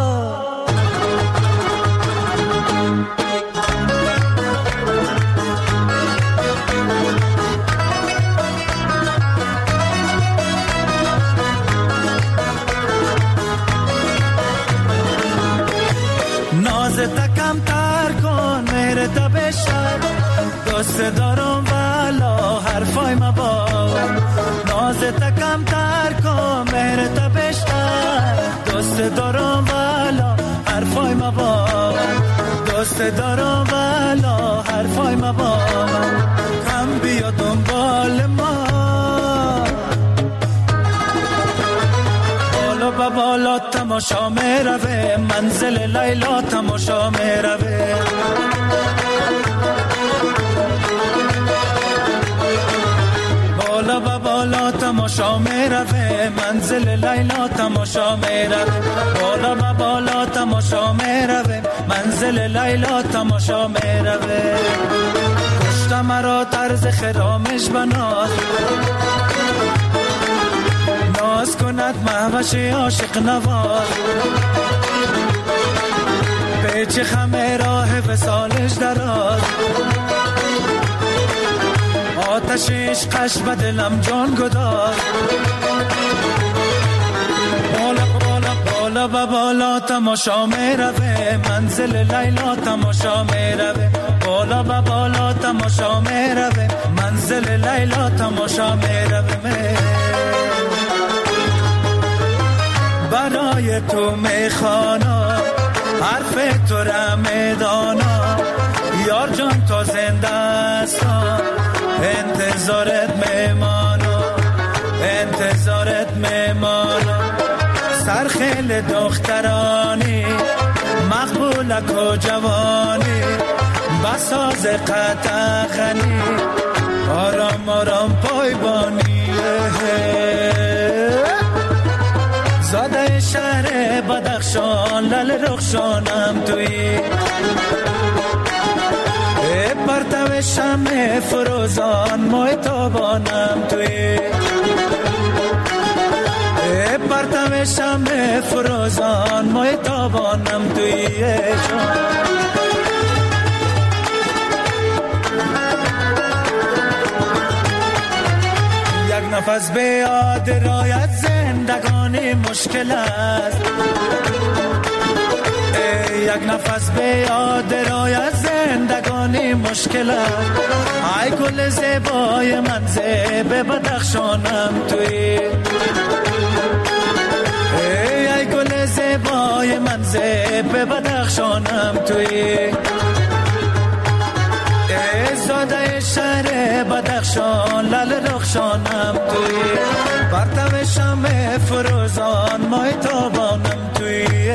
نازت کم تر کن، مهرت بشر، دوست دارم والا حرفای ما باور. نازت کم تر کن، مهرت بشر، دوست دارم والا حرفای ما باور، دوست دارم والا حرفای ما باور. کم بیا دنبال ما، بالا با بالا تمام تماشا میروه، منزل لیلا تماشا میروه. بالا و بالا تماشا میروه، منزل لیلا تماشا میروه. بالا و بالا تماشا میروه، منزل لیلا تماشا میروه. کشت مرا طرز خرامش بناز، ناز کند مهوش عاشق نواز. پیچ خم راه وصالش دراز، آتش عشقش به دلم جان گداز. بالا بالا بالا و بالا تماشا میروه، منزل لیلا تماشا میروه. بالا و بالا تماشا میروه، منزل لیلا تماشا میروه. برای تو میخوانا حرف تو را میدانا، یار جان تا زنده استا انتظارت میمانا، انتظارت میمانا. سرخیل دخترانی مقبولک و جوانی، بساز قطعخنی آرام آرام پایبانی. زاده شهر بدخشان لل رخشانم توی، پرتو شمع فروزان مای تابانم توی. پرتو شمع فروزان مای تابانم توی. یک نفس به یاد رایت زندگانی مشکل است، یک نفس به یاد رایت زندگانی مشکل است. ای گل زیبای من زیب بدخشانم توی، ای گل زیبای من زیب بدخشانم توی. زاده شهر بدخشان لل رخشانم توی، پرتو شمع فروزان مای تابانم توی.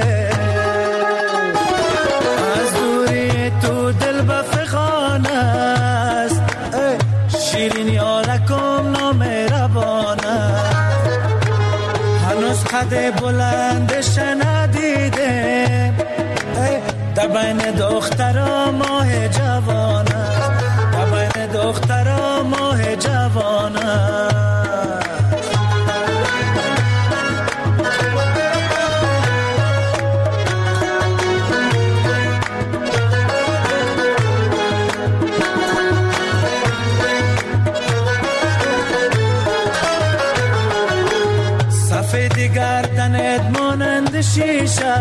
از دوری تو دل بفخان است، شیرین یارکم نامهربان است. هنوز قد بلندش ندیدم، در بین دخترا ماه جوان است، در بین دخترا ماه جوان است. سفید گردنت مانند شیشه،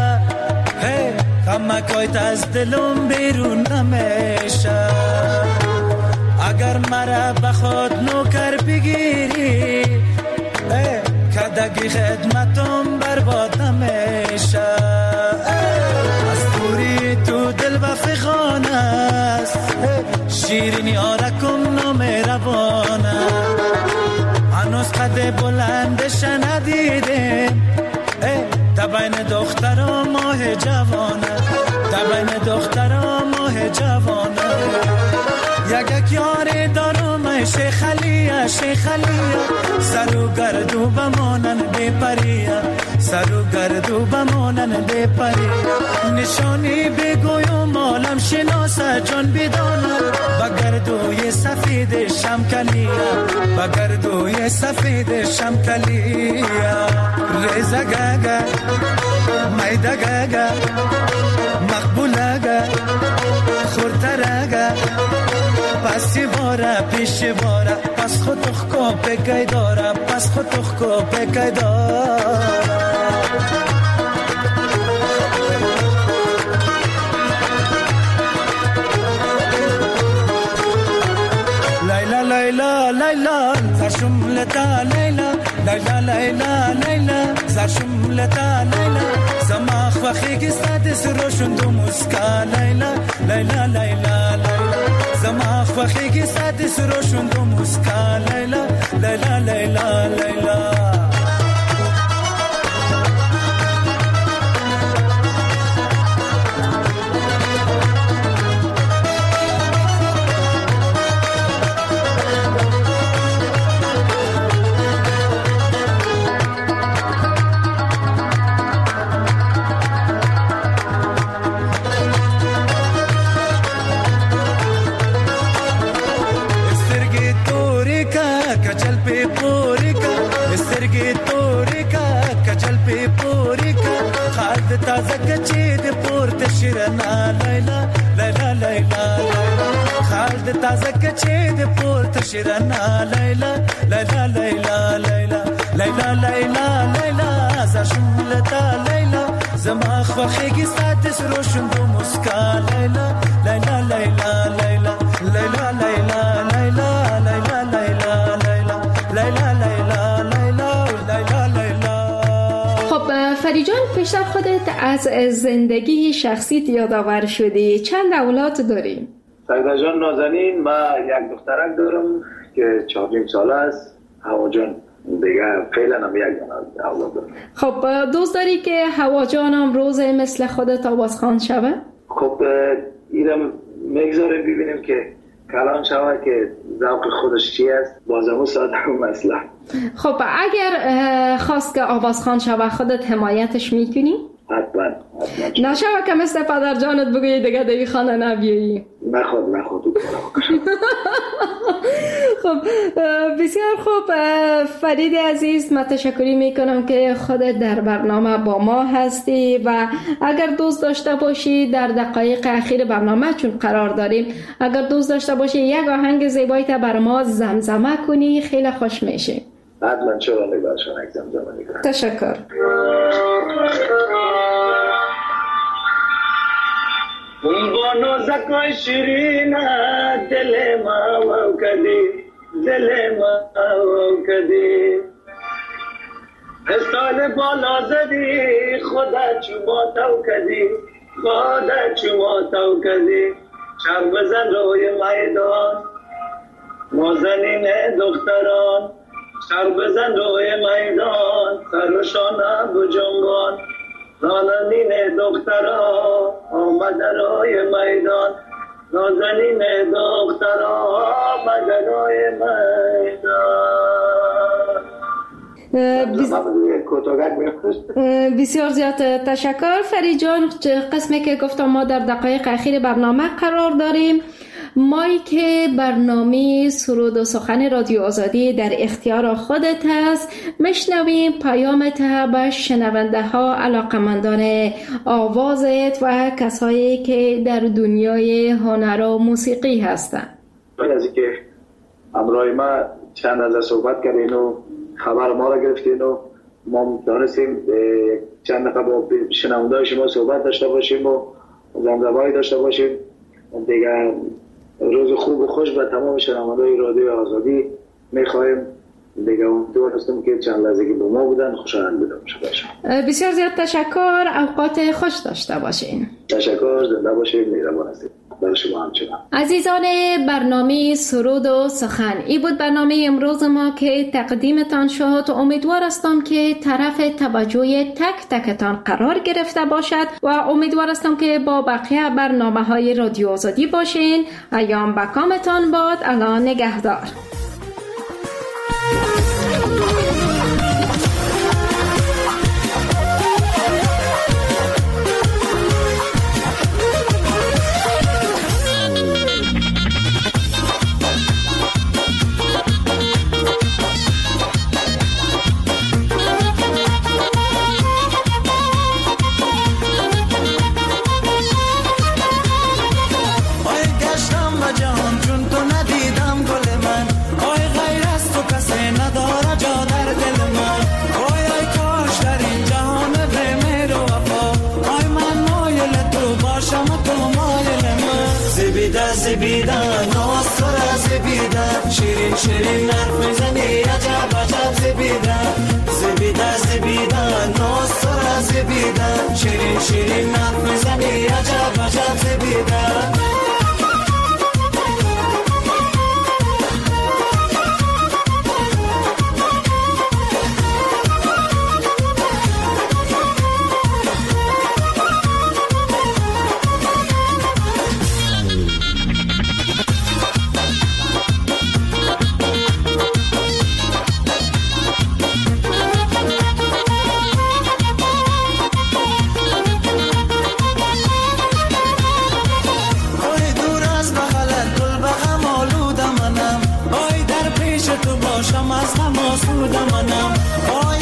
کمکایت از دلم بیرون نمیشه. اگر مرا بخواد نوکر بگیری، کدگی خدمتم برباد نمیشه. از دوری تو دل بفخان است، شیرین یارکم نامهربان است. هنوز قد بلندش ندیدم، در بین دخترا ماه جوانه، در بین دخترا ماه جوانه. یک یار دارم شیخ علیه، شیخ علیه. سر و گردو بمانن بپریه، سر و گردو بمانن بپریه. نشانی بگویم مالم شناسه جان بدانه، بگردوی سفید شمکلیه، بگردوی سفید شمکلیه. ریزه گگه میده گگه مقبوله گه خورتره پسی باره پیش باره، پس خود اخکو پکی داره، پس خود اخکو پکی داره. لیلا لیلا لیلا زرشملتا لیلا، لیلا لیلا لیلا زرشملتا لیلا. زماخ وخیگی سادس روشن دو مسکا لیلا، لیلا لیلا لیلا. زماخ وخیگی سادس روشن دو مسکا لیلا، لیلا لیلا لیلا. خوشگی توری که کجل پی پوری که خالد تازه کچی دی پورت شیرنا لیلا لیلا لیلا خالد تازه کچی دی پورت شیرنا لیلا لیلا لیلا لیلا لیلا لیلا لیلا زشملتا لیلا زما خوخیگی ساتس روشن دو مسکا لیلا لیلا لیلا لیلا لیلا لیلا لیلا لیلا لیلا لیلا لیلا لیلا لیلا لیلا. خب فرید جان، پیشتر خودت از زندگی شخصیت یادآور شدی. چند اولاد داری؟ سعیده جان نازنین، من یک دخترک دارم که 4 ساله است. هوا جان دیگه فعلا هم یک اولاد دارم. خب دوست داری که هوا جان امروز مثل خودت آوازخوان شوه؟ خب ایرم میگذاریم ببینیم که کلان شوه که ذوق خودش چی است، بازمو ساده هم مثلا. خب اگر خواست که آوازخوان شوه خودت حمایتش میکنی؟ حتما. نشوه که مثل پدر جانت بگویی دیگه دیگه خانه نبیایی. نخود خب بسیار خوب فرید عزیز، من تشکری میکنم که خودت در برنامه با ما هستی و اگر دوست داشته باشی در دقایق اخیر برنامه چون قرار داریم، اگر دوست داشته باشی یک آهنگ زیبایی تا بر ما زمزمه کنی خیلی خوش میشه. حتما چرا نگاشون یک زمزمه میکنم. تشکر. با نازکای شیرین دل ما و کدی استال بالا زدی خدا چما تو کدی شب بزن روی میدان نازنین دختران شب بزن روی میدان سرشانه بجنبان نازنین دخترها آمد روی میدان نازنین دخترها آمد روی میدان. بسیار زیاد تشکر فرید جان. قسمی که گفتم ما در دقایق اخیر برنامه قرار داریم. مایی که برنامه سرود و سخن رادیو آزادی در اختیار خودت هست، میشنویم پیامت به شنونده ها، علاقمندان آوازت و کسایی که در دنیای هنر و موسیقی هستند. از اینکه همراه ما چند از صحبت کردین و خبر ما را گرفتین و ما دانستیم چند دقیقه با شنونده شما صحبت داشته باشیم و زمزمه‌ای داشته باشیم. دیگه روز خوب و خوش به تمام شنوندگان رادیو آزادی می‌خوایم. دیگه امیدوار هستم که چند لحظه که با ما بودن خوشحال بودم. بسیار زیاد تشکر. اوقات خوش داشته باشین. تشکر. زنده باشید. مهربان هستید. برای شما همچنان. عزیزان برنامه سرود و سخن، این بود برنامه امروز ما که تقدیمتان شد. امیدوار هستم که طرف توجه تک تکتان قرار گرفته باشد و امیدوار هستم که با بقیه برنامه‌های رادیو آزادی باشین. ایام بکامتان باد. الله نگهدار. زبیده ناصر زبیده شیرین شیرین حرف میزنی عجب عجب زبیده زبیده زبیده ناصر زبیده شیرین شیرین حرف میزنی عجب عجب زبیده. باشم از غم آسوده منم.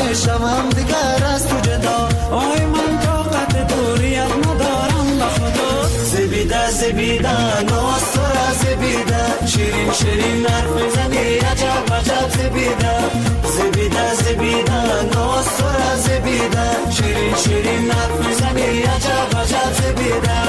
نمیشم دیگر از تو جدا. آی من طاقت دوریت ندارم به خدا. زبیده زبیده ناز تو را زبیده، شیرین شیرین حرف زنی عجب عجب زبیده. زبیده زبیده ناز تو را زبیده، شیرین شیرین حرف زنی عجب عجب زبیده.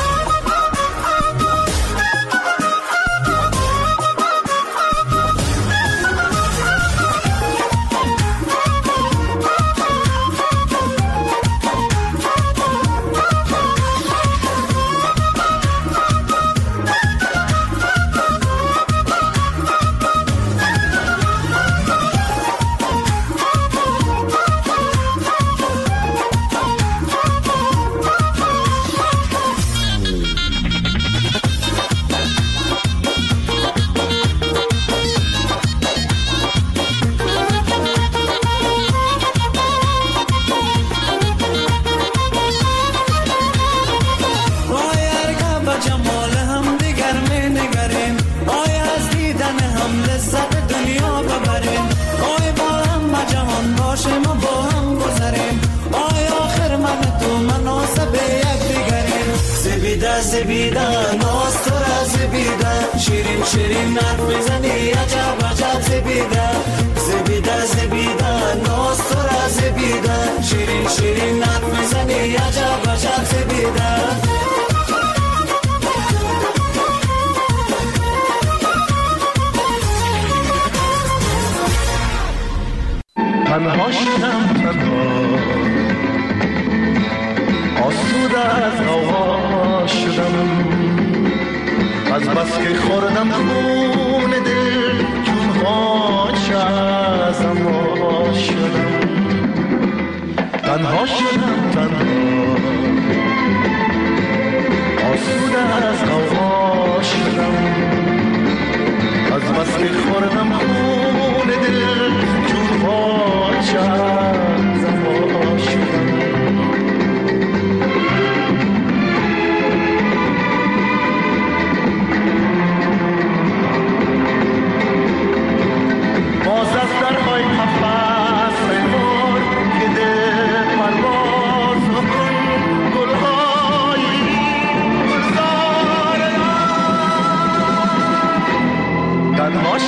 زبیده ناز تو را زبیده، شیرین شیرین حرف میزنی عجب عجب زبیده. زبیده زبیده ناز تو را زبیده، شیرین شیرین حرف میزنی عجب عجب زبیده. تنها شدم تنها، آسوده از غوغا شدم، از بس که خوردم خون دل چون خاک ازم وا شدم. تنها شدم تنها، آسوده از غوغا شدم، از بس که خوردم خون دل چون خاک ازم وا شدم. باز از درهای قفس بار که دل پرواز کن، گلهای گلزار تنها